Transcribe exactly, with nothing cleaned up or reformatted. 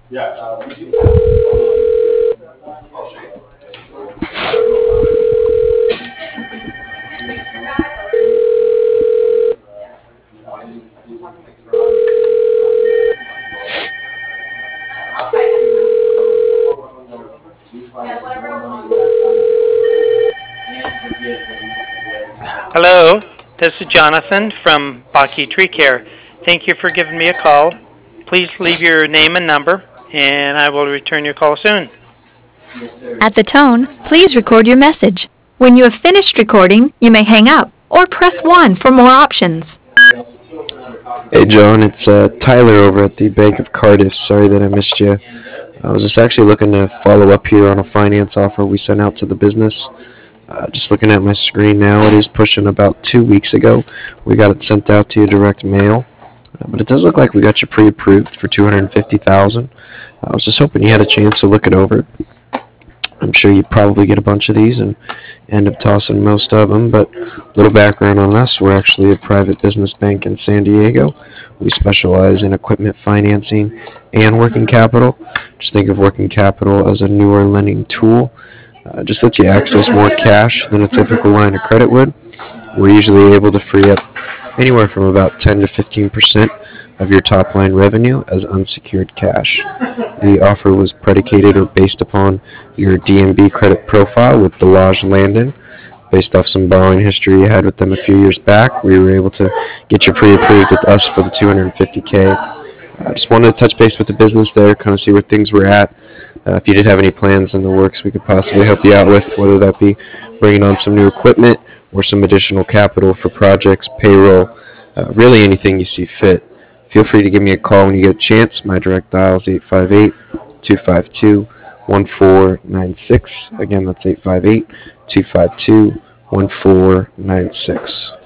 Hello, this is Jonathan from Baki Tree Care. Thank you for giving me a call. Please leave your name and number, and I will return your call soon. At the tone, please record your message. When you have finished recording, you may hang up or press one for more options. Hey John, it's uh, Tyler over at the Bank of Cardiff. Sorry that I missed you. I was just actually looking to follow up here on a finance offer we sent out to the business. Uh, just looking at my screen now, it is pushing about two weeks ago. We got it sent out to you direct mail, uh, but it does look like we got you pre-approved for two hundred fifty thousand dollars. I was just hoping you had a chance to look it over. I'm sure you probably get a bunch of these and end up tossing most of them, but a little background on us. We're actually a private business bank in San Diego. We specialize in equipment financing and working capital. Just think of working capital as a newer lending tool. Uh, just lets you access more cash than a typical line of credit would. We're usually able to free up anywhere from about ten to fifteen percent of your top line revenue as unsecured cash. The offer was predicated or based upon your D M B credit profile with Delage Landon. Based off some borrowing history you had with them a few years back, we were able to get you pre-approved with us for the two hundred fifty K. I just wanted to touch base with the business there, kind of see where things were at. Uh, if you did have any plans in the works we could possibly help you out with, whether that be bringing on some new equipment or some additional capital for projects, payroll, uh, really anything you see fit. Feel free to give me a call when you get a chance. My direct dial is eight five eight, two five two, one four nine six. Again, that's eight five eight, two five two, one four nine six.